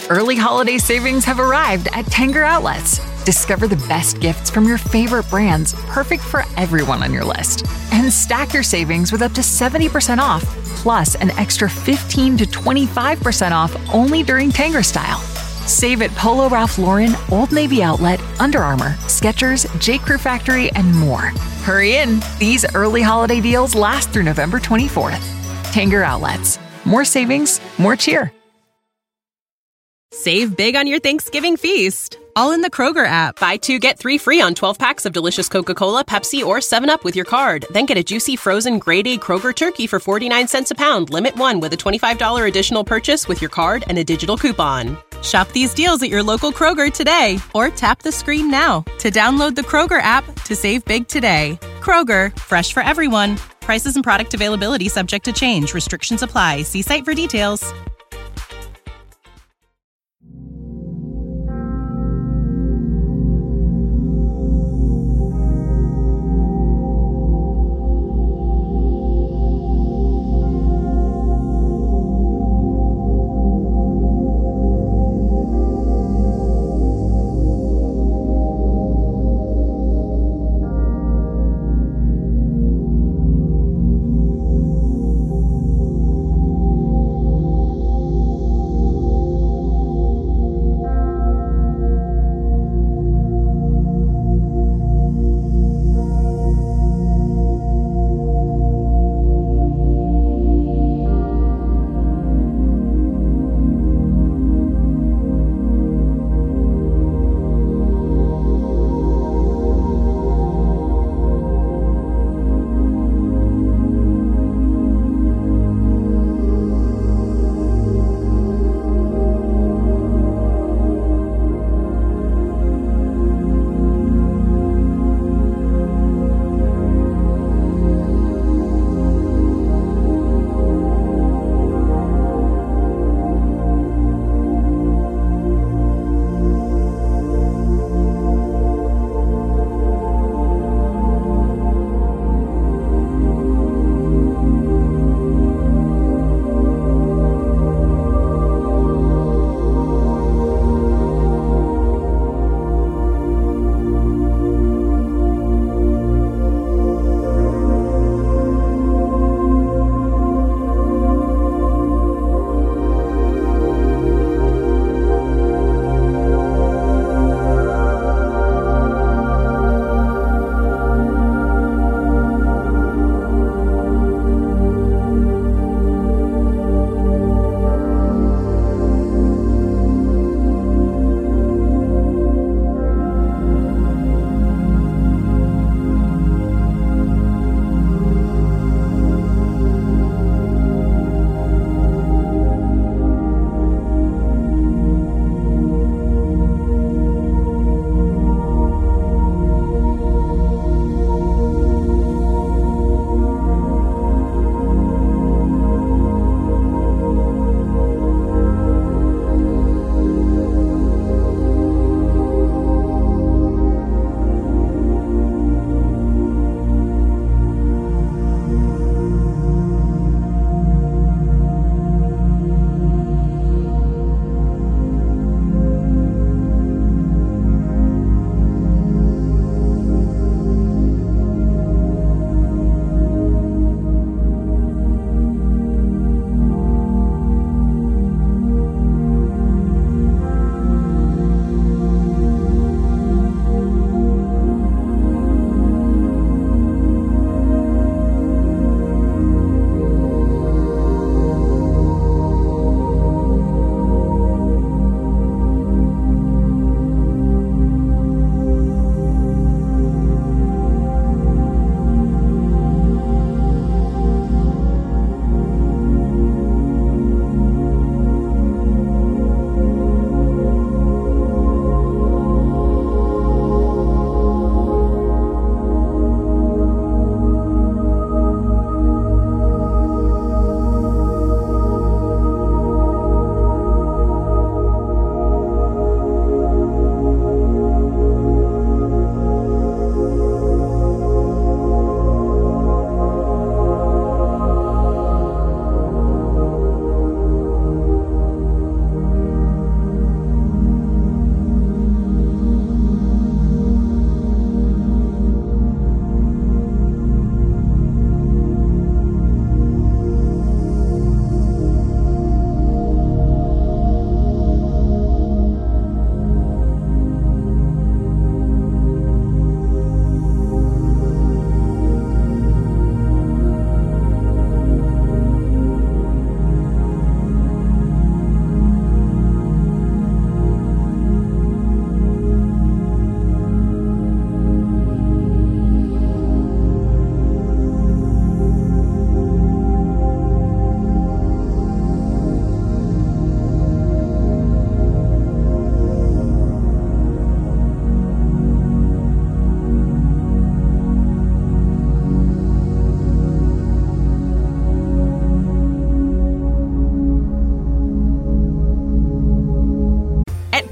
Early holiday savings have arrived at Tanger Outlets. Discover the best gifts from your favorite brands, perfect for everyone on your list. And stack your savings with up to 70% off, plus an extra 15 to 25% off only during Tanger Style. Save at Polo Ralph Lauren, Old Navy Outlet, Under Armour, Skechers, J. Crew Factory, and more. Hurry in. These early holiday deals last through November 24th. Tanger Outlets. More savings, more cheer. Save big on your Thanksgiving feast, all in the Kroger app. Buy 2, get 3 free on 12 packs of delicious Coca-Cola, Pepsi, or 7-Up with your card. Then get a juicy frozen grade A Kroger turkey for 49 cents a pound. Limit 1 with a $25 additional purchase with your card and a digital coupon. Shop these deals at your local Kroger today, or tap the screen now to download the Kroger app to save big today. Kroger, fresh for everyone. Prices and product availability subject to change. Restrictions apply. See site for details.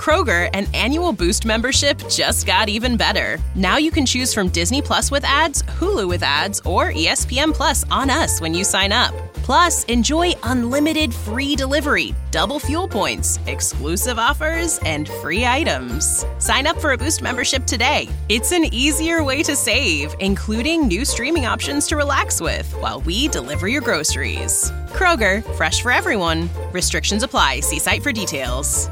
Kroger, an annual Boost membership just got even better. Now you can choose from Disney Plus with ads, Hulu with ads, or ESPN Plus on us when you sign up. Plus, enjoy unlimited free delivery, double fuel points, exclusive offers, and free items. Sign up for a Boost membership today. It's an easier way to save, including new streaming options to relax with while we deliver your groceries. Kroger, fresh for everyone. Restrictions apply. See site for details.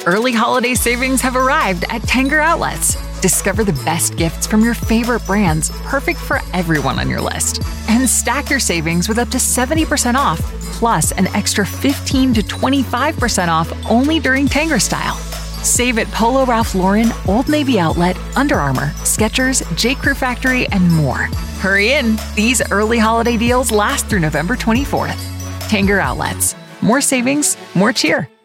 Early holiday savings have arrived at Tanger Outlets. Discover the best gifts from your favorite brands, perfect for everyone on your list. And stack your savings with up to 70% off, plus an extra 15 to 25% off only during Tanger Style. Save at Polo Ralph Lauren, Old Navy Outlet, Under Armour, Skechers, J. Crew Factory, and more. Hurry in. These early holiday deals last through November 24th. Tanger Outlets. More savings, more cheer.